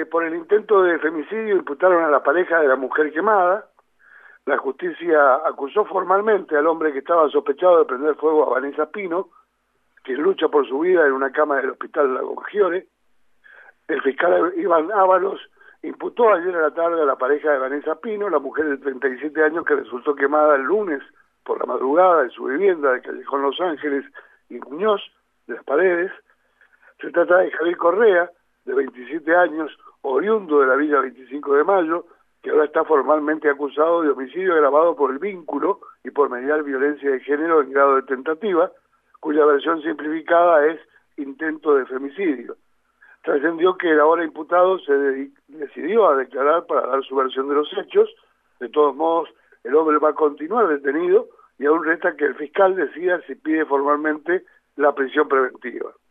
por el intento de femicidio imputaron a la pareja de la mujer quemada. La justicia acusó formalmente al hombre que estaba sospechado de prender fuego a Vanessa Pino, quien lucha por su vida en una cama del hospital Lago Maggiore. El fiscal Iván Ábalos imputó ayer a la tarde a la pareja de Vanessa Pino, la mujer de 37 años que resultó quemada el lunes por la madrugada en su vivienda de Callejón Los Ángeles y Muñoz, de Las Paredes. Se trata de Javier Correa, de 27 años, oriundo de la Villa 25 de Mayo, que ahora está formalmente acusado de homicidio agravado por el vínculo y por mediar violencia de género en grado de tentativa, cuya versión simplificada es intento de femicidio. Trascendió que el ahora imputado se decidió a declarar para dar su versión de los hechos. De todos modos, el hombre va a continuar detenido y aún resta que el fiscal decida si pide formalmente la prisión preventiva.